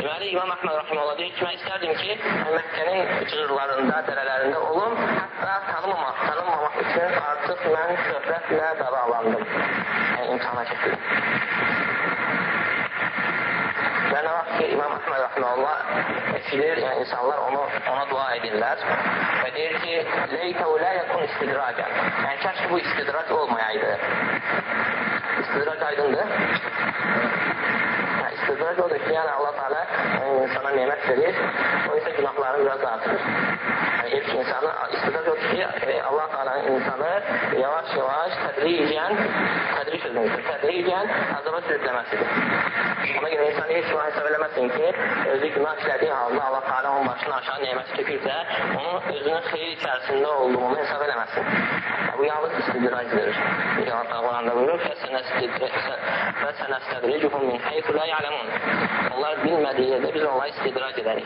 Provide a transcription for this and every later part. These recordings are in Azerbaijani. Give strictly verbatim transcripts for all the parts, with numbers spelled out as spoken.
Deməli, İmam Əhməd Rahiməhullah deyir ki, mən istərdim ki, Məkkənin cığırlarında, dərələrində olum, hətta tanımamaq, tanınmamaq üçün artıq mən şöhrətlə qaralandım, yəni imtihana çəkdim. Və nə vaxt ki, İmam Əhməd Rahiməhullah eşidir, yəni insanlar onu, ona dua edirlər və deyir ki, leytəu lə yəkun istidracan, yəni kəş ki, bu istidrac olmayaydı. İstidrac aydındır. İstidrac odur ki, yəni Allah Teala insana nemət verir, o isə günahlarını biraz artırır. Yəni ilk insanı, istidrac odur ki, Allah Teala'nın insanı yavaş-yavaş, tədricən, tədric sözünüzdür, tədricən azaba sürükləməsidir. Ona görə insan heç zaman hesab eləməsin ki, özü günah işlədiyi halda Allah Teala onun başına aşağı neməsi tökürsə, onun özünün xeyir içərisində olduğunu hesab eləməsin. Bu yalnız istidracdır. Allah Teala buyurur, فَسَنَسْتَدْرِجُهُمْ مِنْ حَيْثُ لَا يَعْلَمُونَ. Onlar bilmədiyi yerdə biz onları istidrac edərik.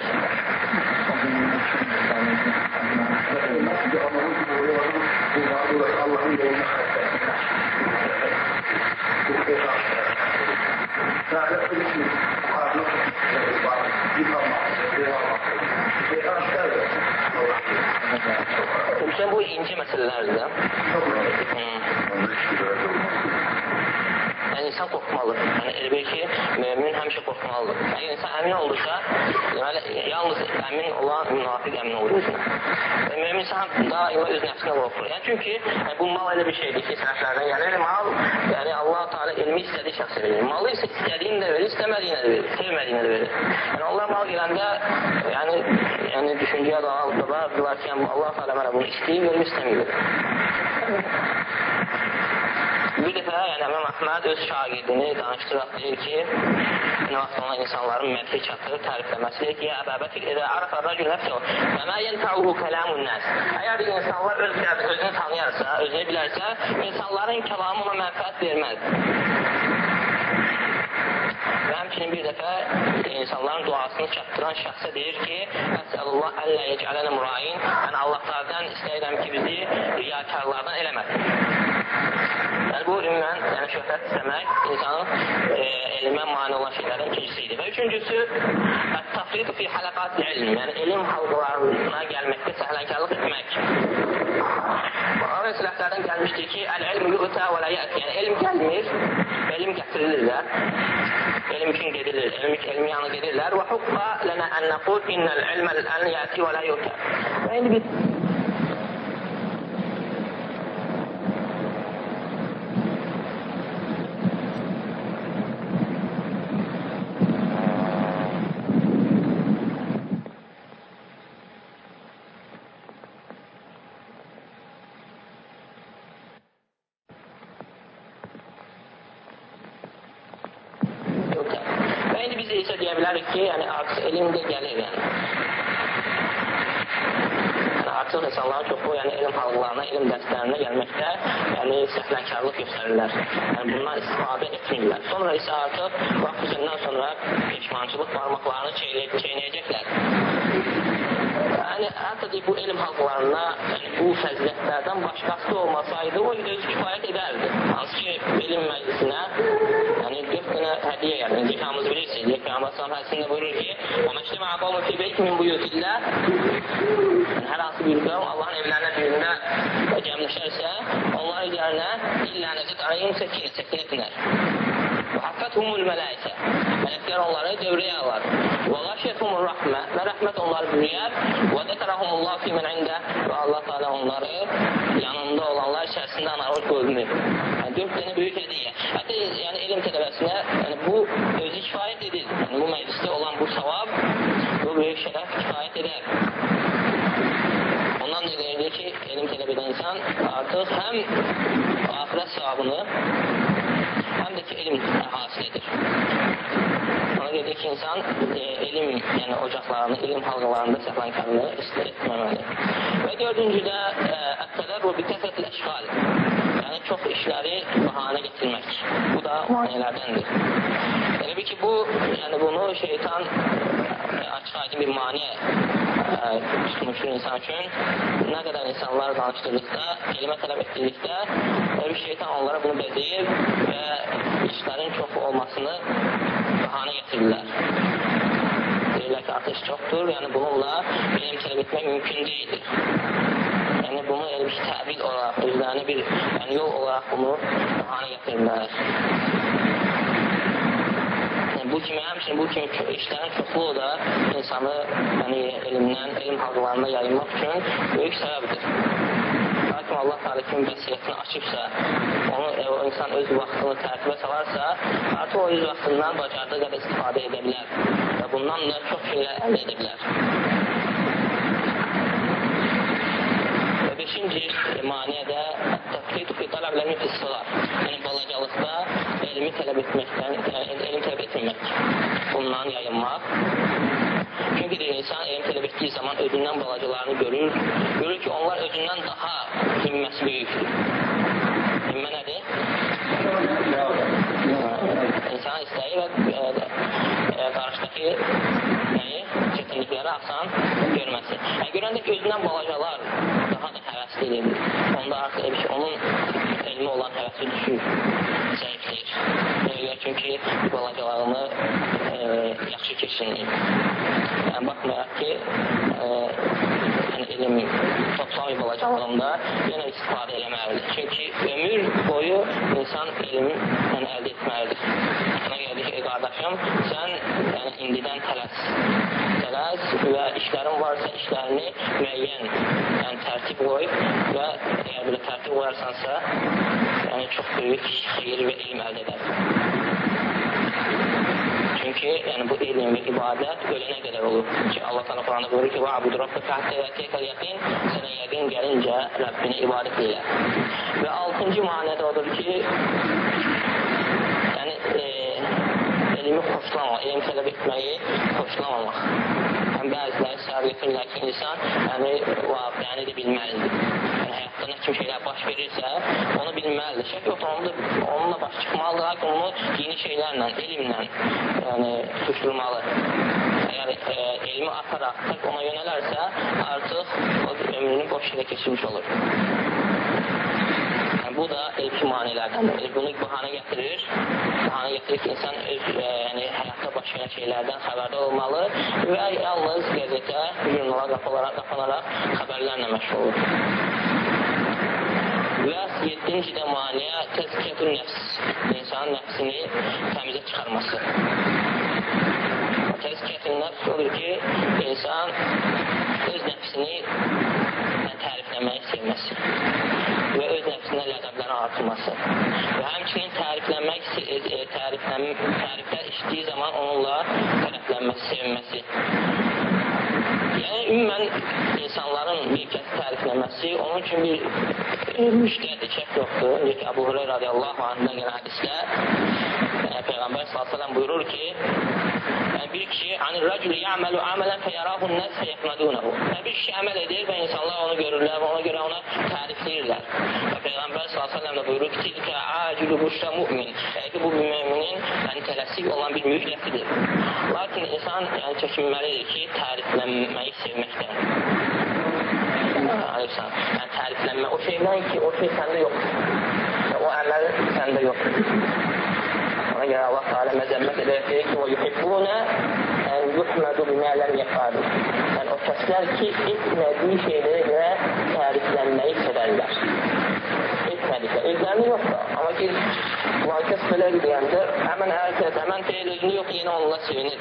Bütün bu ince məsələlərdir. Yəni insan qorxmalı. Yəni elə bil ki, mümin həmişə qorxmalıdır. Yəni insan əmin olursa, deməli yalnız əmin olan münafiq əmin olur özünə. Və mümin insan daima öz nəfsinə qorxur. Yəni çünki yəni, bu mal elə bir şeydir ki, səhvlərdən gəlir. Mal, yəni Allah Teala elmi istədiyi şəxsə verir. Malı isə istədiyini də verir, istəmədiyini də verir, sevmədiyini də verir. Yəni onlar mal gələndə, yəni yəni düşüncəyə dalardılar ki, yəni, Allah Teala mənə bunu istəyir, verir, istəmir. Bir dəfə, yəni İmam Əhməd öz şagirdini danışdıraq deyir ki, nə vaxt ona insanların mədhi çatır, tərifləməsi deyir ki, Əbəbəkir, edə arafə rəcül nəfsə o, və mən yəntəuhu kələmun nəs. Əgər insanlar öz özünü tanıyarsa, özünü bilərsə, insanların kəlamı ona mənfəət verməz. Və həmçinin bir dəfə insanların duasını çatdıran şəxsə deyir ki, Əsəlullah əllə yecələnə murayin, yəni Allahlardan istəyirəm ki, bizi riyakarlardan eləməsin. Yəni bu ümumən, yəni şöhrət istəmək insanın e, elmə mani olan şeylərin ikincisidir. Və üçüncüsü, ət-tafrid fi hələqat ilm, yəni elm halqalarına gəlməkdə səhlənkarlıq etmək. Arə sələflərdən gəlmişdir ki, əl-ilm yu'tə və lə yəti, yəni elm gəlmir, elm gətirilirlər. Elm üçün gedilir, elm, elmi yanı gedirlər. Və hukka lənə ən nəqud innəl ilməl ən yəti və lə yu'tə. Və indi biz ki, yəni artıq elm də gəlir, yəni. Yəni artıq insanların çoxu, yəni elm halqlarına, elm dərslərinə gəlməkdə, yəni səhlənkarlıq göstərirlər. Yəni bundan istifadə etmirlər. Sonra isə artıq vaxt üzəndən sonra peşmançılıq barmaqlarını çeynəyəcəklər. Yəni hətta deyib, bu elm halqlarına yəni, bu fəzilətlərdən başqası olmasaydı, o özü kifayət edərdi. Hansı ki, elm məclisinə yəni dörd dənə hədiyyə gəldi. İncə hamımız bilirsiniz, Peyğəmbər sallallahu əleyhi və səlləm buyurur ki, "Və məştəmə qavmun fi beytin min buyutillah." Hər hansı bir qavm Allahın evlərinə birində cəmləşərsə, onlar üzərinə illə nəzət əleyhim səkinə, səkinətinər. Və haffəthumul mələikə. Mələklər onları dövrəyə alar. Və ğəşiyəthumur rəhmə. Və rəhmət onları bürüyər. Və zəkərəhumullah fi mən ində. Və Allah Teala onları yanında olanlar içərisində anarıq görünür. Yəni dörd dənə böyük hədiyyə. Hətta yəni elm tələbəsinə yəni bu özü kifayət edir. Yəni bu məclisdə olan bu savab, bu böyük şərəf kifayət edər. Ondan da deyildir ki, elm tələb edən insan artıq həm axirət savabını, həm də ki, elm əhasil edir. Ona görə ki, insan e, elm yəni ocaqlarını, elm halqalarında səhlənkarlığı etməməli. Və dördüncüdə ət-tədərru bi kəsrətil əşğal. Yəni çox işləri bahanə gətirmək. Bu da manilərdəndir. Yəni bir ki, bu, yəni bunu şeytan açıq aydın bir maniyə tutmuşdur insan üçün. Nə qədər insanlar danışdırdıqda, elmə tələb etdirdikdə, bir şeytan onlara bunu bəzəyir və işlərin çox olmasını bahanə gətirirlər. artış çoxdur, yəni bununla elm tələb etmək mümkün deyildir. Yəni bunu elə bir təbil olaraq, özlərinə bir yəni, yol olaraq bunu bahane gətirirlər. Yəni, bu kimi, həmçinin bu kimi işlərin çoxluğu da insanı yəni, elmdən, elm halqalarına yayılmaq üçün böyük səbəbdir. Lakin Allah Teala kimin bəsirətini açıbsa, onu, o insan öz vaxtını tərtibə salarsa, artıq o öz vaxtından bacardığı qədər istifadə edə bilər və bundan da çox şeylər əldə edə bilər. Və beşinci maniyə də təqlid fi tələb elmi fi sığar. Yəni balacalıqda elmi tələb etməkdən, elm tələb etmək, bundan yayınmaq. Çünki deyir, insan elm tələb etdiyi zaman özündən balacalarını görür, görür ki, onlar özündən daha himməsi böyükdür. Himmə nədir? İnsan istəyi və e, e, qarşıdakı nəyi? Çətinlikləri asan görməsi. Yəni, görəndə ki, özündən balacalar daha da həvəsli edir. Onda artıq edir ki, onun elmi olan həvəsi düşür, zəifləyir. Niyə? Çünki balacalarını e, yaxşı keçinməyib. Yəni, baxmayaq ki, e, yəni, elm toplamı balacalığında yenə istifadə eləməlidir. Çünki ömür boyu insan elm yəni, əldə etməlidir. Ona görə ki, qardaşım, sən yəni, indidən tələs. Tələs və işlərin varsa işlərini müəyyən yəni, tərtib qoy və əgər belə tərtib qoyarsansa, yəni, çox böyük xeyir və elm əldə edərsən. Çünki yəni, bu elm və ibadət ölənə qədər olur. Çünki Allah Teala Quranda buyurur ki, "Va'budu rabbaka hatta ya'tiyakal yaqin", sənə yəqin gəlincə Rəbbini ibadət elə. Və altıncı maniə də odur ki, yəni e, elmi xoşlamamaq, elm tələb etməyi xoşlamamaq. Yəni, bəziləri səbəb getirirlər ki, insan yəni, vaqəni də bilməlidir. Yəni, həyatda nə kimi şeylər baş verirsə, onu bilməlidir. Şək yoxdur, onunla, onunla baş çıxmalıdır, ki, onu yeni şeylərlə, elmlə yəni, tutuşturmalı. Əgər e, elmi ataraq tək ona yönələrsə, artıq o ömrünü boş yerə keçirmiş olur. Yəni, bu da ilk manilərdən. Bunu bahane gətirir. Bahane gətirir ki, insan öz e, yəni, həyatda baş verən şeylərdən xəbərdar olmalı və yalnız qəzetə, jurnala qapalaraq, qapanaraq xəbərlərlə məşğul olur. Və yeddinci də maniyə təzkiyyətün nəfs. İnsanın nəfsini təmizə çıxarması. Təzkiyyətün nəfs olur ki, insan öz nəfsini tərifləməyi sevməsi və öz nəfsinə lədəblərin artırması və həmçinin təriflənmək, təriflən, təriflər işlədiyi zaman onunla tərəflənməsi, sevinməsi. Yəni, ümumən insanların bir kəs tərifləməsi onun üçün bir e, müştədir, şək yoxdur. Necə ki, Əbu Hüreyra radiyallahu anhdan gələn hədisdə e, Peyğəmbər sallallahu əleyhi və səlləm buyurur ki, yəni, bir kişi "Anir-raculu ya'malu amalan feyarahun-nas feyahmadunahu." Yəni, bir kişi əməl edir və insanlar onu görürlər və ona görə ona tərifləyirlər. Və Peyğəmbər sallallahu əleyhi və səlləm də buyurur ki, "Tilka acilu buşra mu'min." Yəni ki, bu bir möminin yəni, tələsik olan bir müjdəsidir. Lakin insan yəni, çəkinməlidir ki, təriflənməyi sevməkdən. Yəni, təriflənmə o şeydən ki, o şey səndə yoxdur. Yəni, o əməl səndə yoxdur. Ona görə Allah Teala məzəmmət edək deyir ki, "Və yuhibbuna en yuhmadu bima lam yaf'al." Yəni, o kəslər ki, etmədiyi şeylərə görə təriflənməyi sevərlər. Etmədiklər, özlərini yoxdur. Amma ki, vakəs belə deyəndə, həmən hərəkət, həmən deyil, özünü yox, yenə onunla sevinir.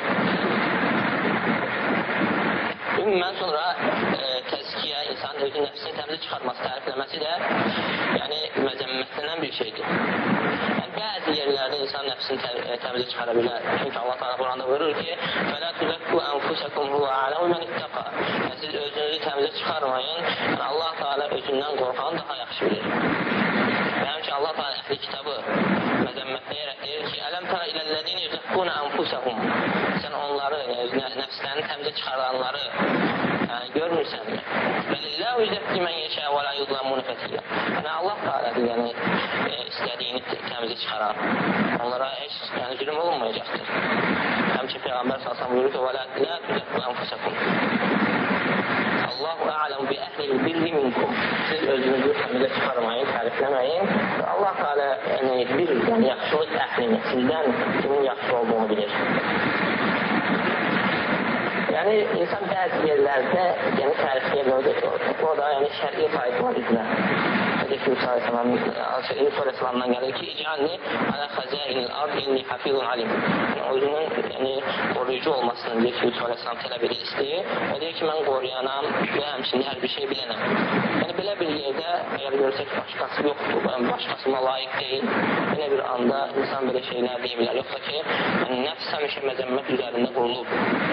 Ümumən sonra e, təzkiyə, insanın özü nəfsini təmizə çıxartması, tərifləməsi də yəni, məzəmmətlənən bir şeydir. Yəni, bəzi yerlərdə insan nəfsini tə, e, təmizə çıxara bilər. Çünki Allah Teala Quranda buyurur ki, "Fələ tuzakku anfusakum huwa a'lamu men ittaqa." Yəni, siz özünüzü təmizə çıxarmayın. Yəni, Allah Teala özündən qorxanı daha yaxşı bilir. Və həmçə Allah Teala əhli kitabı məzəmmətləyərək deyir ki, "Ələm tərə iləllədini yuzakkuna anfusahum." Sən onları, yəni, nəfslərini təmizə çıxaranları yəni, görmürsənmi? "Bəlilləhu yuzakki men yeşə və la yuzlamuna fətiyyə." Yəni, Allah Teala'dır, yəni, e, istədiyini təmizə çıxaran. Onlara heç yəni, zülüm olunmayacaqdır. Həmçə Peyğəmbər sallallahu əleyhi və səlləm buyurur ki, "Və la tuzakku anfusakum." Allahu a'lamu bi əhlil birri minkum. Siz özünüzü təmizə çıxarmayın, tərifləməyin. Allah Teala yəni, bir yəni, yaxşılıq əhlini, sizdən kimin yaxşı olduğunu bilir. Yəni, Yəni, insan bəzi yerlərdə yəni, tərifliyə bölgəsi olur. O da yəni, şəriyə faydalar üzrə. Yusuf Aleyhisselam'dan gəlir ki, İcalni alə xəzəinil ard inni hafizun alim. Özünün yəni, qoruyucu olmasını deyir ki, Yusuf Aleyhisselam tələb edir, istəyir. O deyir ki, mən qoruyanam və həmçində hər bir şey bilənəm. Yəni, belə bir yerdə, əgər görsək başqası yoxdur, başqasına layiq deyil, yenə bir anda insan belə şeylər deyə bilər. Yoxsa ki, yəni, nəfs həmişə məzəmmət üzərində qurulub.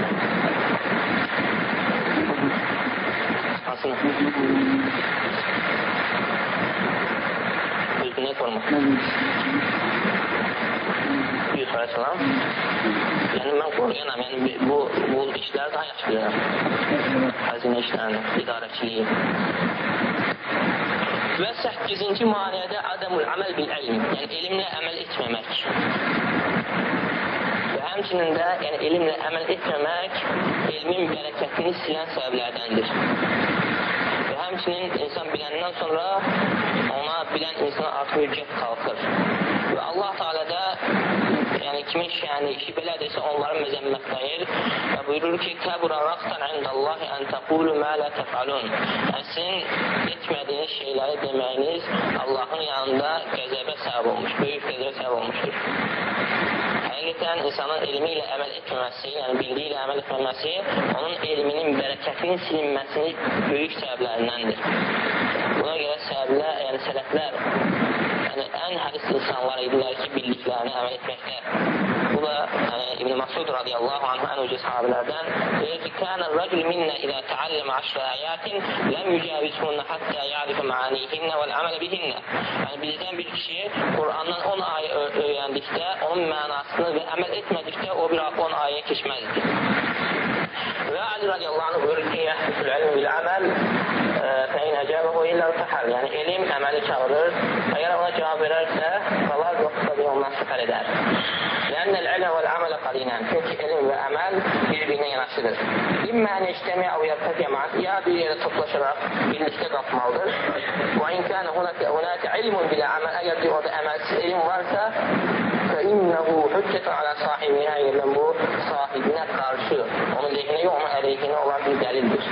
Hansını? Özünə qormaq. Yusuf Aleyhisselam yəni mən qoruyanam, yəni bu, bu işləri daha yaxşı bilirəm. Xəzinə işlərini, idarəçiliyi. Və səkkizinci maniyədə adəmul əməl bil elm, yəni elmlə əməl etməmək. Və həmçinin də yəni, elmlə əməl etməmək elmin bərəkətini silən səbəblərdəndir. Və həmçinin insan biləndən sonra ona bilən insana artıq hüccət qalxır. Və Allah Teala da yəni kimin şəni işi belədirsə onları məzəmmətləyir və buyurur ki, kəbura raqsan indallahi ən təqulu mə lə təfalun. Yəni sizin etmədiyiniz şeyləri deməyiniz Allahın yanında qəzəbə səbəb olmuş, böyük qəzəbə səbəb olmuşdur. Həqiqətən insanın elmi ilə əməl etməməsi, yəni bildiyi ilə əməl etməməsi onun elminin bərəkətinin silinməsini böyük səbəblərindəndir. Buna görə səbəblər, yəni sələflər yəni, ən həris insanlar idilər ki, bildiklərini əməl etməkdə. Bu da yəni, İbn-i Masud radiyallahu anh ən ucu sahabilərdən deyir ki, kənə rəcül minnə ilə təalləmə əşrə əyətin ləm yücəvizhunnə həttə ya'rifə məanihinnə vəl-əmələ bihinnə. Yəni, bizdən bir kişi Qur'andan on ayə öyrəndikdə, onun mənasını və əməl etmədikdə o bir on ayəyə keçməzdir. Və Ali radiyallahu anh buyurur ki, yəhdisul ilmi bil-əməl fəin əcəbəhu illə ürtəhəl. Yəni, elm əməli çağırır. Əgər ona cavab verərsə, qalar yoxsa bir ondan səfər edər. Lənnəl ilmə vəl-əmələ qalinən. Çünki elm və əməl bir-birinə yanaşıdır. İmməni işləməyə əv yərtədiyə məhz, ya bir yerə toplaşaraq birlikdə qalxmalıdır. Və inkənə hunəkə ilmun bilə əməl, əgər bir orada əməlsiz elm varsa, fəinnəhu hüccətən alə sahibinə, yerdən bu sahibinə qarşı, onun lehinə yox, onun əleyhinə olan bir dəlildir.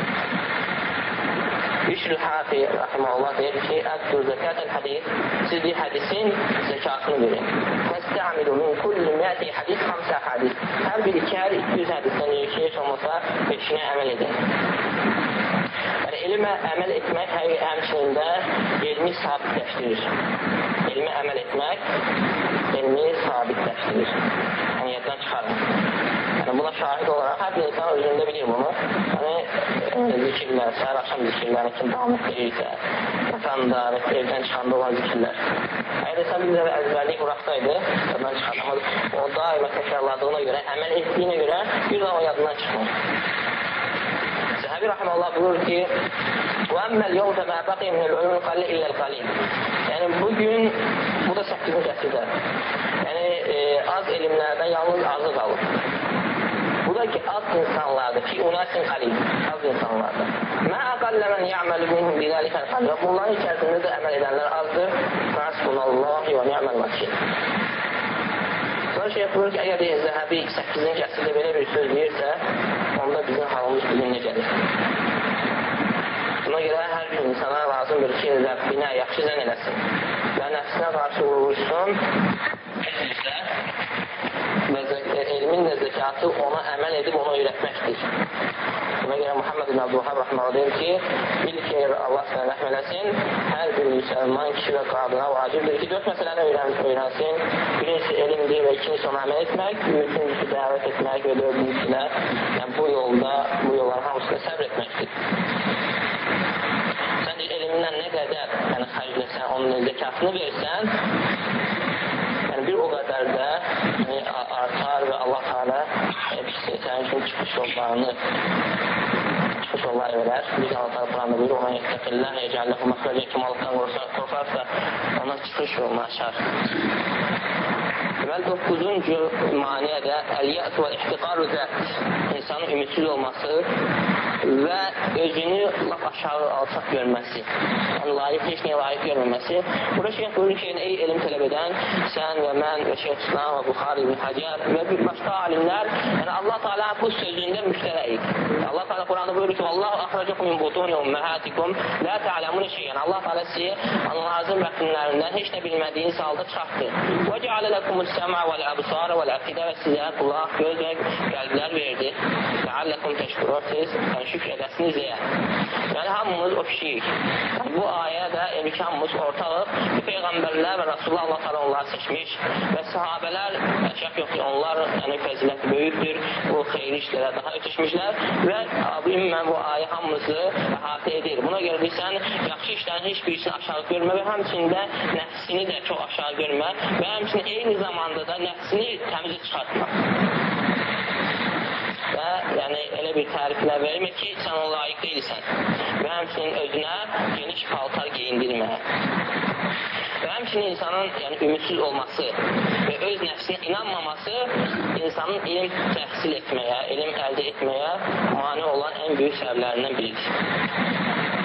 Bişr-i Hafi rahiməhullah deyir ki, əddür zəkətəl hədis, siz bir hədisin zəkatını verin. Fəstəmilu min kulli mi'ati hədis xamsə hədis. Hər bir iki hər iki yüz hədisdən iki heç olmasa beşinə əməl edin. Yəni, elmə əməl etmək həmçinin də elmi sabitləşdirir. Elmə əməl etmək elmi sabitləşdirir. Yəni, yaddan çıxarın. Yəni, buna şahid olaraq hər bir insan özündə bilir bunu. Yəni, zikirlər, səhər axşam zikirlərini kim davam etdirirsə, yatanda, evdən çıxanda olan zikirlər. Əgər insan bir dəfə əzbərlik buraxsaydı, yaddan çıxardı. O daima təkrarladığına görə, əməl etdiyinə görə bir daha o yadından çıxmır. Zəhəbi rahiməllah buyurur ki, وَأَمَّا الْيَوْمَ مَا بَقِيَ مِنَ الْعُلُمِ الْقَلِيلِ إِلَّا الْقَلِيلِ. Yəni, bugün, bu da səkkizinci əsrdə, yəni, e, az elmlərdən yalnız azı qalır. Bu da ki, az insanlardır ki, unasin qalil, az insanlardır. Mə əqallə mən ya'məlu minhum bizalikən qalil. Və bunların içərisində də əməl edənlər azdır. Fəsbunallahi və ni'məl vəkil. Sonra şey buyurur ki, əgər Zəhəbi səkkizinci əsrdə belə bir söz deyirsə, onda bizim halımız bizim necədir? Buna görə hər bir insana lazımdır ki, Rəbbinə yaxşı zən eləsin və nəfsinə qarşı vurursun və elmin də zəkatı ona əməl edib ona öyrətməkdir. Buna görə Muhammed ibn Abdülvahhab rahmanə deyir ki, bil ki, Allah sənə rəhm eləsin, hər bir müsəlman kişi və qadına vacibdir ki, dörd məsələni öyrənsin. Birincisi elmdir və ikincisi ona əməl etmək, üçüncüsü dəvət etmək və dördüncüsü də yəni, bu yolda, bu yolların hamısında səbr etməkdir. Sən elmindən nə qədər yəni, xərcləsən, onun zəkatını versən, yəni bir o qədər də yəni, artar və Allah Teala sənin üçün çıxış yollarını çıxış yolları verər. Biz Allah Teala Qur'anda buyurur, ona yetəqillah, yecəlləhu məxrəcə kim Allahdan qorxarsa ona çıxış yolunu açar. Deməli, doqquzuncu maniyə də əl-yəs və ihtiqaru zət, insanın ümidsiz olması və özünü laf aşağı alçaq görməsi, yəni layiq, heç nəyə layiq görməməsi. Burada şeyh buyurur ki, ey elm tələb edən, sən və mən və Şeyh İslam və Buxari ibn Həcər və bir başqa alimlər, yəni Allah Teala bu sözündə müştərəyik. Allah Teala Quranda buyurur ki, Allahu axracakum min butuni ummahatikum la ta'lamun şey'an. Allah Teala sizi ananızın bətnlərindən heç nə bilmədiyiniz halda çıxartdı. Və ca'ala lakumus sam'a vel absara vel afida, və sizə qulaq, göz və qəlblər verdi. La'allakum təşkurun, siz şükr edəsiniz deyə. Yəni hamımız o kişiyik. Bu ayə də elbiki hamımız ortağıq. Bu Peyğəmbərlər və Rasulullah Allah Teala onları seçmiş və sahabələr şək yox ki, onlar yəni fəziləti böyükdür, bu xeyri işlərə daha ötüşmüşlər və ümumən bu ayə hamımızı əhatə edir. Buna görə bilsən, yaxşı işlərin heç birisini aşağı görmə və həmçində nəfsini də çox aşağı görmə və həmçində eyni zamanda da nəfsini təmizə çıxartma. Və yəni elə bir təriflər vermir ki, sən ona layiq deyilsən və həmçinin özünə geniş paltar geyindirmə və həmçinin insanın yəni, ümidsiz olması və öz nəfsinə inanmaması insanın elm təhsil etməyə, elm əldə etməyə mane olan ən böyük səbəblərindən biridir.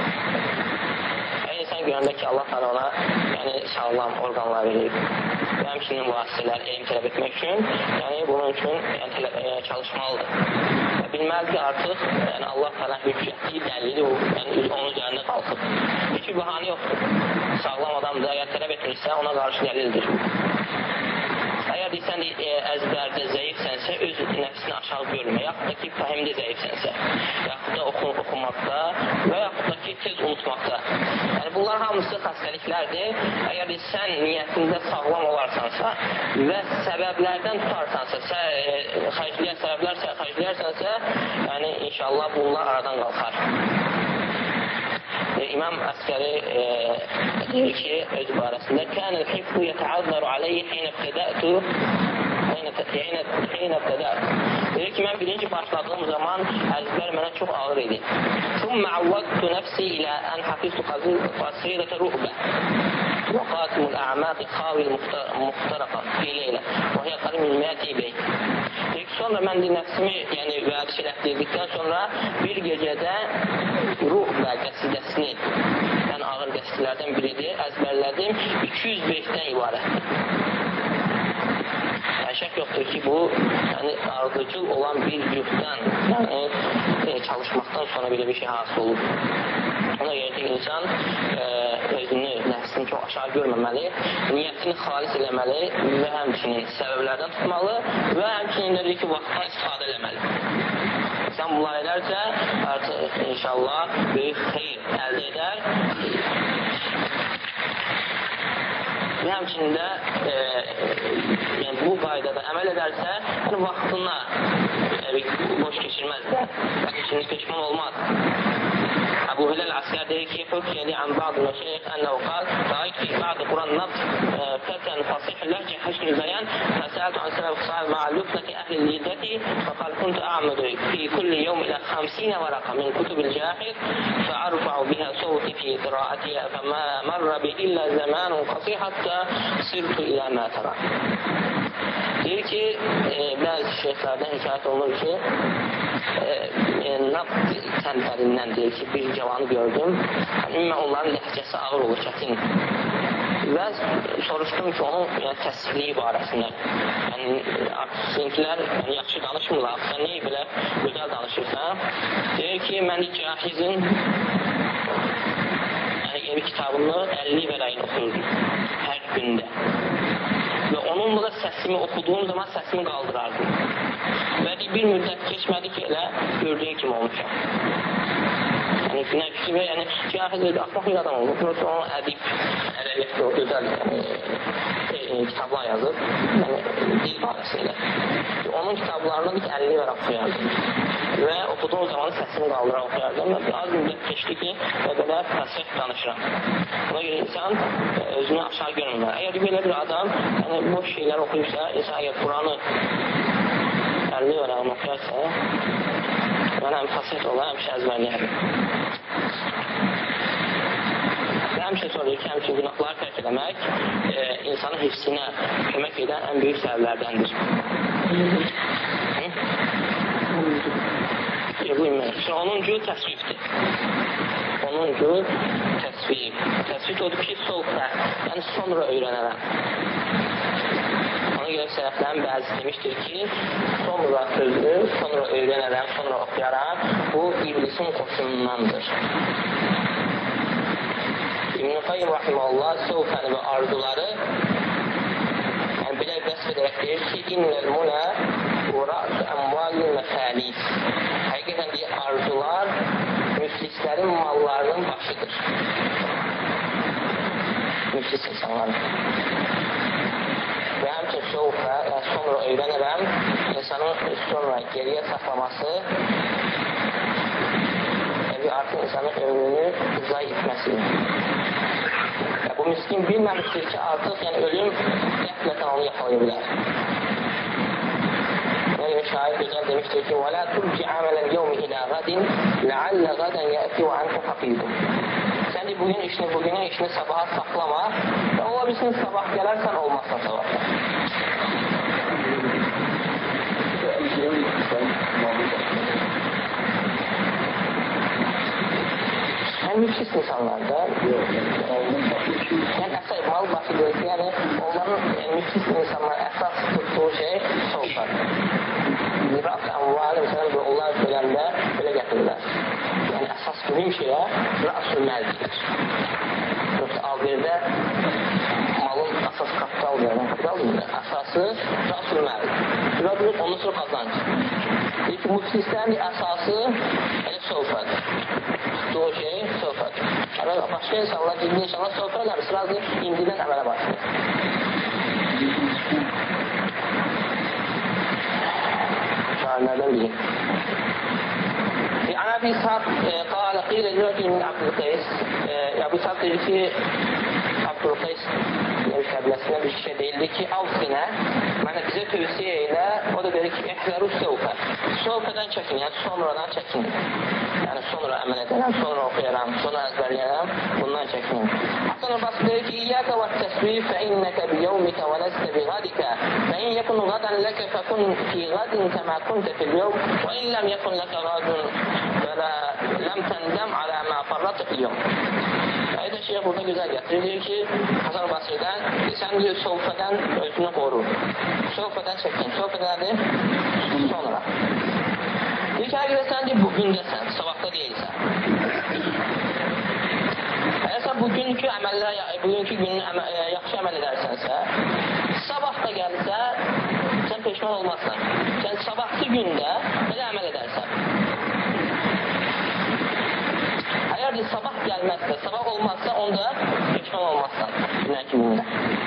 İnsan görəndə ki, Allah Teala ona yəni, sağlam orqanlar verib və həmçinin vasitələr elm tələb etmək üçün, yəni bunun üçün yəni, tələb, e, çalışmalıdır. Və bilməlidir ki, artıq yəni, Allah Teala hüccətliyi dəlili yəni, onun üzərində qalxıb. Heç bir bahane yoxdur. Sağlam adam da əgər tələb etmişsə, ona qarşı dəlildir. Əgər deyirsən, e, əzbərdə zəifsənsə, öz nəfsini aşağı görmə, yaxud da ki, fəhimdə zəifsənsə, yaxud da oxu, oxumaqda və yaxud da ki, tez unutmaqda. Yəni, bunlar hamısı xəstəliklərdir. Əgər sən niyyətində sağlam olarsansa və səbəblərdən tutarsansa, sə, e, xərcləyən səbəblər xərcləyərsənsə, yəni, inşallah bunlar aradan qalxar. İmam Əskəri e, deyir ki, öz barəsində kənəl hifzu yətəəzzəru aleyhi hinə ibtədətu hinə ibtədətu deyir ki, mən birinci başladığım zaman əzbər mənə çox ağır idi. Sümmə avvadtu nəfsi ilə ən hafiztu qasirətə ruhbə və qatimul ə'məqi xavil muxtaraqan fi leylə və hiyə qarimil məti bey. Deyir ki, sonra mən də nəfsimi yəni, vədiş elətdirdikdən sonra bir gecədə ruhbə qəsidəsini ən ağır qəsidələrdən biridir, əzbərlədim, iki yüz beytdən ibarətdir. Yəni, şək yoxdur ki, bu yəni, ardıcıl olan bir cühddən, yəni e, çalışmaqdan sonra belə bir şey hasil olur. Ona görə ki, insan e, özünü, nəfsini çox aşağı görməməli, niyyətini xalis eləməli və həmçinin səbəblərdən tutmalı və həmçinin də ki, vaxtdan istifadə eləməli. İnsan bunlar edərsə, artıq inşallah böyük xeyr əldə edər. Və həmçinin də e, yəni, bu qaydada əməl edərsə, yəni, vaxtına e, boş keçirməz də, həmçinin peşman olmaz. Əbu Hiləl Əskər deyir ki, Hükkəli ən bazı məşəyik ənəv qal, rəayət fi bazı Quran nabd fətən fasih ləhcə həşnü zəyən, fəsəltu an sələf sahib ma'allufnəti əhli liddəti, fəqal kuntu a'mədu fi kulli yevm ilə xamsinə vərəqa min kutubil cahid, fəarfa'u bihə sovti fi qiraatiyə, fəmə mərrə bi illə zəmanun qasih, hatta sirtu ilə mə tərə. Deyir ki, e, bəzi şeyhlərdən hikayət olunur ki, e, e, nabd səndərindən deyir ki, bir cavanı gördüm, ümumən onların ləhcəsi ağır olur, çətin. Və soruşdum ki, onun yəni, təsirliyi barəsində. Yəni, sizinkilər yəni, yaxşı danışmırlar, sən neyi belə gözəl danışırsan? Deyir ki, mən Cahizin yəni, evi kitabını əlli vərəyin oxuyurdum hər gündə. Və onunla da səsimi oxuduğum zaman səsimi qaldırardım. Və bir müddət keçmədi ki, elə gördüyün kimi olmuşam. Yəni, nəfsi və yəni, Cahiz dedi, axmaq bir adam oldu. Proto onun ədib, ədəbiyyatda o gözəl yəni, kitablar yazıb, yəni, dil barəsində. Onun kitablarını bir əlli vərə oxuyardım. Və oxuduğum zaman səsimi qaldırar oxuyardım. Və az müddət keçdi ki, və belə fəsih danışıram. Buna görə insan özünü aşağı görmür. Əgər belə bir adam yəni, boş şeylər oxuyursa, insan əgər Quranı əlli vərəqini oxuyarsa, mən həm fəsih olar, həm əzbərləyərdim. Və həmçin sonra ki, həmçin günahları tərk eləmək e, insanın hifzinə kömək edən ən böyük səbəblərdəndir. E, bu imək. Onuncu təsvifdir. Onuncu təsvif. Təsvif odur ki, soğuqda, yəni sonra öyrənərəm. Ona görə sələflərin bəzi demişdir ki, sonra sözü, sonra öyrənərəm, sonra oxuyaram, bu iblisin qoşunundandır. İbn-i Qayyim Rahiməllah sövfəni və arzuları yəni belə vəsf edərək deyir ki, innəl munə uraq əmvalin məfəlis. Həqiqətən deyir, arzular müflislərin mallarının başıdır. Müflis insanların. Və həmçin sövfə, yəni sonra öyrənərəm, insanın sonra geriyə saxlaması və artıq insanın ömrünü zay etməsi. Və bu miskin bilməmişdir ki, artıq yəni ölüm qəflətən onu yaxalaya bilər. Yəni şair gözəl demişdir ki, وَلَا تُرْجِ عَمَلَ الْيَوْمِ إِلَى غَدٍ لَعَلَّ غَدًا يَأْتِي وَعَنْكَ حَقِيدٌ. Sən de bugün işini, bugünün işini sabaha saxlama və ola bilsin sabah gələrsən, olmazsan sabah. Yəni müflis insanlarda yəni əsas mal başı deyil ki, yəni onların yəni, müflis insanların əsas tutduğu şey soğuqlar. Ziraq əmvali, məsələn, onlar söyləndə belə gətirirlər. Yəni əsas mühüm şeyə rəsul məl deyir. Yoxsa alverdə malın əsas kapital verir, kapital deyir. Əsası rəsul məl. Şura bilir, onun sonra qazanc. Deyir ki, müflislərin əsası elə soğuqlar. Tutduğu şey sohbət. Başqa insanlar, ciddi insanlar sohbət eləmir. Sırası indidən əmələ başlayır. Şairlərdən biri. An Əbi İshaq qalə qilə rəcül min Abdülqeys. Əbi İshaq deyir ki, Abdülqeys qəbiləsindən bir şey deyildi ki, al sinə, mənə bizə tövsiyə elə, o da deyir ki, ehləru sövfə. Sövfədən çəkin, yəni sonradan çəkin. Yəni sonra əməl edərəm, sonra oxuyaram, sonra əzbərləyərəm, bundan çəkin. Hasan Abbas deyir ki, İyyəkə və təsvif fə innəkə bi yevmikə və ləstə bi qadikə fə in yəkun qadan ləkə fəkun fi qadin kəmə kuntə fil yevm və in ləm yəkun ləkə qadun və ləm təndəm alə mə farratı fil yevm. Ayda şeyh burada güzel getirir. Diyor ki Hasan Basri'den sen diyor sohbeten özünü koru. Sohbeten çekin. Sohbeten nedir? Sonra. Diyor ki herkese sen de bugündesin. Sabahta değilsen. Eğer sen bugünkü əməllər, bugünkü günün əmə, yaxşı əməl edərsənsə, sabah da gəlsə, sen peşman olmazsan. Sen sabahki gündə belə əməl edərsən. Eğer de sabah gelmezse, sabah olmazsa onda peşman olmazsan. Günahki günde.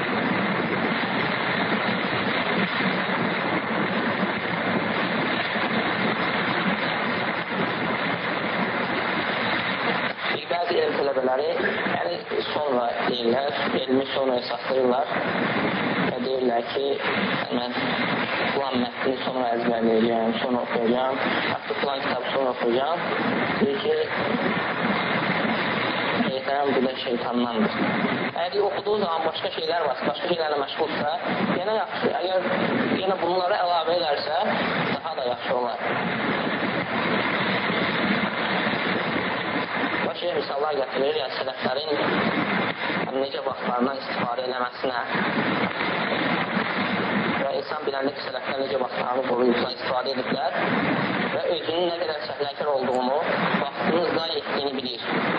Bazı elm tələbələri yəni sonra deyirlər, elmi sonra əsaslayırlar və deyirlər ki, mən filan mətni sonra əzbərləyəcəm, sonra oxuyacam, hatta filan kitabı sonra oxuyacam. Deyir ki, şeytan bu da şeytandandır. Əgər oxuduğu zaman başqa şeylər var, başqa şeylərlə məşğulsa, yenə yaxşı, əgər yenə bunlara əlavə edərsə, daha da yaxşı olar. Başqa misallar gətirir, yəni sələflərin necə vaxtlarından istifadə eləməsinə və insan biləndə ki, sələflər necə vaxtlarını qoruyublar, istifadə ediblər və özünün nə qədər səhləkər olduğunu, vaxtını zay etdiyini bilir.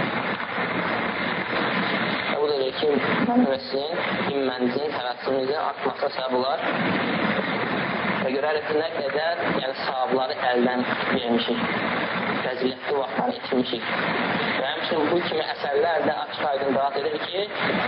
Və bu da deyir ki, mənim və sizin immənizin, həvəsimizin artmasına səbəb olar və görərək ki, nə qədər yəni, sahabları əldən vermişik, fəzilətli vaxtları itirmişik. Və həmçinin bu kimi əsərlər də açıq aydın daat edir ki,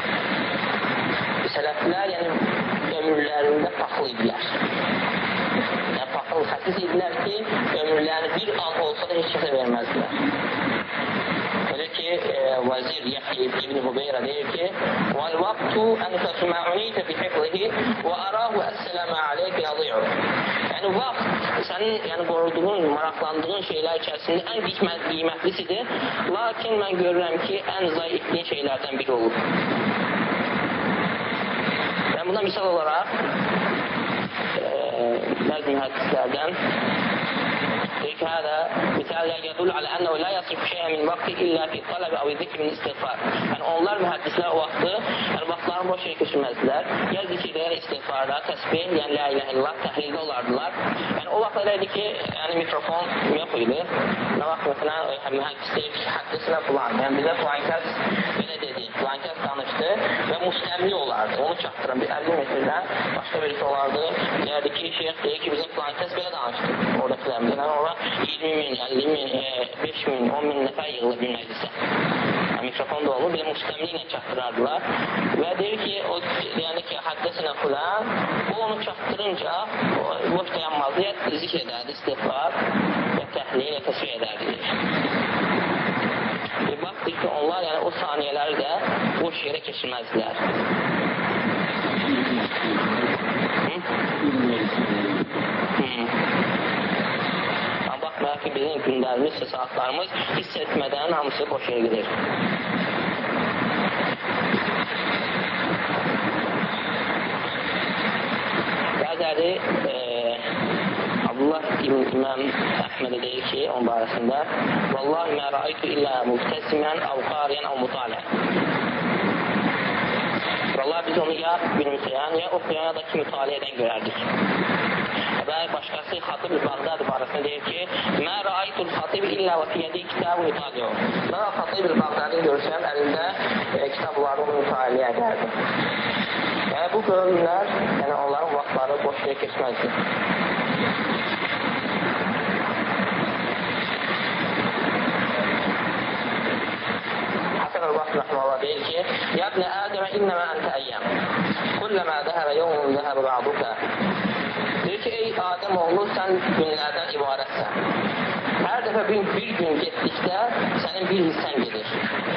sələflər yəni, ömürlərində paxıl idilər. Yəni, paxıl, xəsis idilər ki, ömürlərini bir an olsa da heç kəsə verməzdilər. Öyle ki, e, Vazir Yahya İbn Hubeyra deyir ki, وَالْوَقْتُ أَنْفَسُ مَا عُنِيتَ بِحِفْظِهِ وَأَرَاهُ أَسْسَلَامَ عَلَيْكِ يَضِعُ. Yəni, vaxt sənin yəni, qoruduğun, maraqlandığın şeylər içərisində ən qiymətlisisidir. Lakin mən görürəm ki, ən zayi etdiyin şeylərdən biri olur. Yəni, buna misal olaraq e, bəzi mühəddislərdən deyir ki, hədə misal yədul alə ənəu la yasrif şeyə min vaxtı illə fi tələb əv zikr min istiğfar. Yəni, onlar mühəddislər o vaxtı yəni, vaxtlarını boş yeri keçirməzdilər. Ya zikirdə, istiğfarda, təsbih, yəni la ilahe illallah, təhlildə olardılar. Yəni, o vaxt elə idi ki, yəni, mikrofon yox idi. Nə vaxt məsələn, mühəddis deyir ki, həddəsinə filan. Yəni, bizə filan kəs belə dedi, filan kəs danışdı və müstəmli olardı. Onu çatdıran bir əlli metrdən başqa birisi olardı. Deyərdi ki, şeyh deyir ki, bizim filan kəs belə danışdı. Oradakilərimiz. Yəni, ora iyirmi min, əlli min, beş min, on min nəfər yığılır bir məclisə. Yəni, mikrofon da olur, belə müstəmli ilə çatdırardılar. Və deyir ki, o deyəndə ki, həddəsinə filan, o onu çatdırınca boş dayanmazdı, ya zikr edərdi, istiğfar və təhlil və təsvir edərdi. Bir baxdır ki, onlar yəni, o saniyələri də boş yerə keçirməzdilər. Hı? Hı. Baxmayaq ki, bizim günlərimiz, saatlarımız hiss etmədən hamısı boş yerə gedir. Bəziləri e, Abdullah ibn İmam Əhmədə deyir ki, onun barəsində Vallahi mə rəaytu illə müftəsimən əv qariyən əv mutalə. Vallahi biz onu ya gülümsəyən, ya oxuyan, ya da ki, mütaliə edən görərdik. Və başqası Xatib Bağdad barəsində deyir ki, mə rəaytul Xatib illə və fiyyədi kitab mütaliyə. Mən Xatib Bağdadını görsəm, əlində e, kitabları onu mütaliə edərdim. Yəni, bu bölümlər, yəni onların vaxtları boş yerə keçməzdir. Hasan el-Basri rəhməllah deyir ki, Ya ibn Ədəmə innəmə əntə əyyəm, kulləmə dəhərə yevmun dəhərə ba'duka. Deyir ki, ey Adəm oğlu, sən günlərdən ibarətsən. Hər dəfə bir, bir gün getdikdə sənin bir hissən gedir.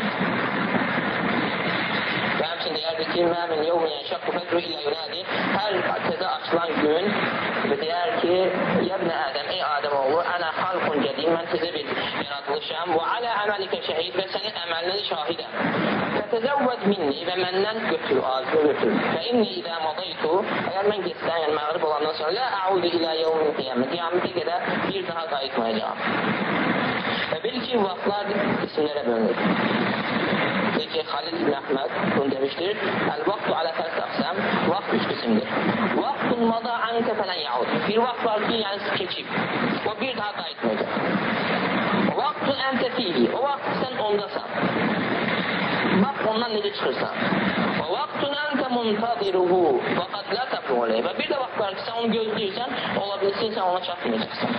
Və həmçin deyərdir ki, məmin yevmin yənşəqqü fədru illə yunədi. Hər təzə açılan gün və deyər ki, yəbnə Ədəm, ey Adəm oğlu, ənə xalqun cədid, mən təzə bir yaradılışam və alə əməlikə şəhid və sənin əməlinin şahidəm. Fətəzəvvəd minni və məndən götür, azını götür. Və inni idə madaytu, əgər mən geçsən, yəni məğrib olandan sonra, lə əudu ilə yevmin qiyamət, qiyamətə qədər bir daha qayıtmayacağım. Və bil ki, vaxtlar isimlərə bölünür. Deyir ki, Xalil ibn Əhməd bunu demişdir, əl-vaxtu alə fərq əqsəm, vaxt üç qismdir. Vaxtun mada ənkə fələn yaud. Bir vaxt var ki, yəni keçib, o bir daha qayıtmayacaq. Vaxtun əntə fiili, o vaxt sən ondasan. Bax, ondan necə çıxırsan. Və vaxtun əntə muntadiruhu və qad lə təfruğulə. Və bir də vaxt var ki, sən onu gözləyirsən, ola bilsin, sən ona çatmayacaqsan.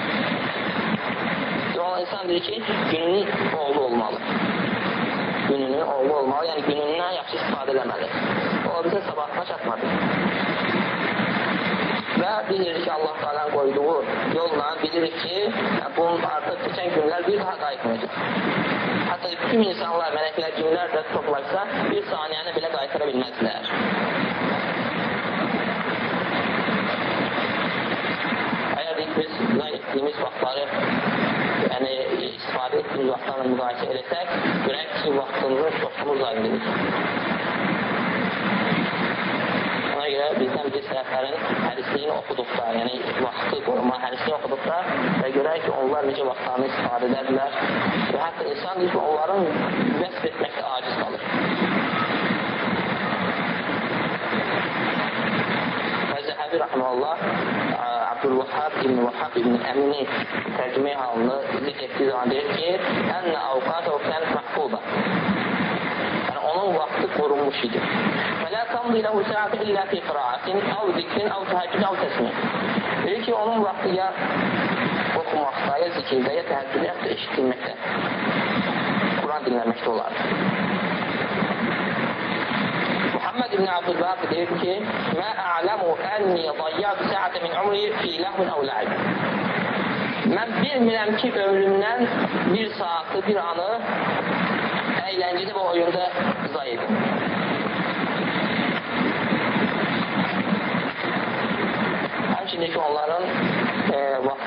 Yola insan deyir ki, gününün oğlu olmalı. Gününün oğlu olmalı, yəni günündən yaxşı istifadə eləməli. Ola bilsin, sabahına çatmadı. Və bilirik ki, Allah Teala'nın qoyduğu yolla bilirik ki, bunun artıq keçən günlər bir daha qayıtmayacaq. Hətta tüm insanlar, mələklər, günlər də toplaysa, bir saniyəni belə qayıtıra bilməzlər. Əgər biz nə etdiyimiz vaxtları, yəni istifadə etdiyimiz vaxtlarla müqayisə eləsək, görək ki, vaxtımızın çoxumuz ayrılır. Ona görə bizdən bir səhəflərin hədisliyini oxuduqda, yəni vaxtı qoruma hədisliyini oxuduqda və görək ki, onlar necə vaxtlarını istifadə edərlər və hətta insan deyir ki, onların vəsb etməkdə aciz qalır. Və Zəhəbi rəhməllah Abdülvahhab ibn Vahhab ibn Əmini tərcüməyə halını zikr etdiyi zaman deyir ki, Ənə avqat o kənət məhfuda. Yəni, onun vaxtı qorunmuş idi. Fələ tamdı ilə hüsəatı illə fi qiraətin, av zikrin, av təhəccüd, av təsmin. Deyir ki, onun vaxtı ya oxumaqda, ya zikirdə, ya təhəccüdə, ya da eşitdirməkdə, Quran dinləməkdə olardı. Muhammed ibn Abdülvahab deyir ki, Mə a'ləmu ənni dayyadu səətə min umri fi ləhvin əv ləib. Mən bilmirəm ki, ömrümdən bir saatı, bir anı əyləncədə və oyunda zay edim. Həmçində ki, onların e, vaxt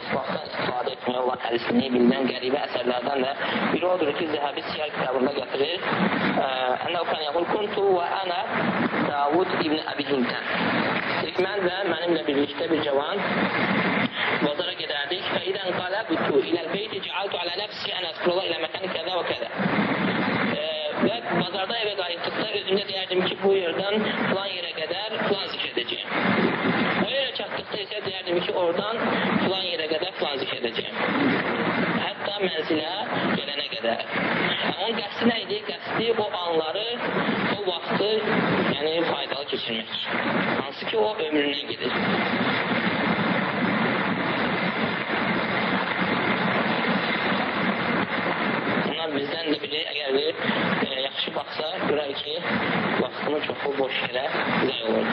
vaxtdan istifadə etmək olan hədisini bilinən qəribə əsərlərdən də biri odur ki, Zəhəbi Siyar kitabında gətirir. Ənəv kan yəqul kuntu və ənə Davud ibn Əbi Hinddən. Mən və mənimlə birlikdə bir cavan bazara gedərdik. Fəidən qələbtu iləl beyti cəaltu alə nəfsi ən əzkurullah ilə məkəni kədə və kədə. Və bazardan evə qayıtdıqda özümdə deyərdim ki, bu yerdən filan yerə qədər filan zikr edəcəyim. O yerə çatdıqda isə deyərdim ki, oradan filan yerə qədər filan zikr edəcəyim. Hətta mənzilə gələnə qədər. Yəni, onun qəsdi nə idi? Qəsdi o anları, o vaxtı yəni, faydalı keçirmək. Hansı ki, o ömründən gedir. Bunlar bizdən də biri, əgər bir e, yaxşı baxsa, görər ki, vaxtının çoxu boş yerə zəy olur.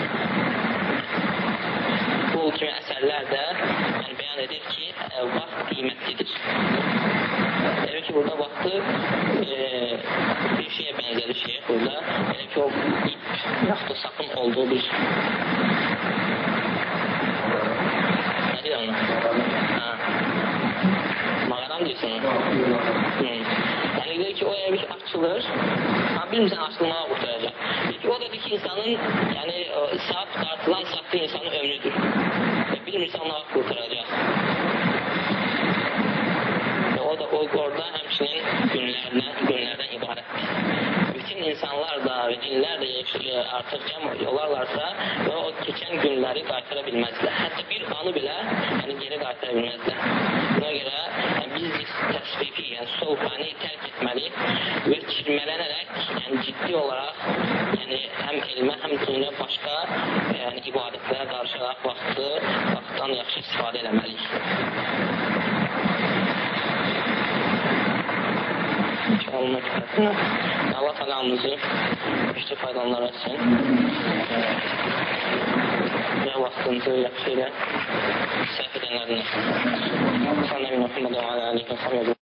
Bu kimi əsərlər də yəni, bəyan edir ki, e, vaxt qiymətlidir. Demək ki, burada vaxtı e, bir şeyə bənzədir şey burada. Demək ki, o ip, yaxud da sapın olduğu bir nə deyir ona? Ha. Mağaram deyirsin? Hmm. Yəni, deyir ki, o ev ki, açılır, amma bilmirsən açılmağa qurtaracaq. Deyir ki, o da deyir ki, insanın, yəni, sap, dartılan saplı insanın ömrüdür. Və bilmirsən ona vaxt qurtaracaq. O da o orada həmçinin günlərdən, günlərdən ibarətdir. Bütün insanlar da və cinlər də artıq cəm olarlarsa və o keçən günləri qaytıra bilməzlər. Hətta bir anı belə yəni, geri qaytıra bilməzlər. Buna görə yəni, biz təsbihi, yəni soğuqanı tərk etməli və kirmələnərək yəni, ciddi olaraq yəni, həm elmə, həm dünya başqa yəni, ibadətlərə qarışaraq vaxtı, vaxtdan yaxşı istifadə eləməliyik. Allah təlamımızı işte faydalanlar etsin və vaxtımızı yaxşı ilə səhv edənlərdən etsin.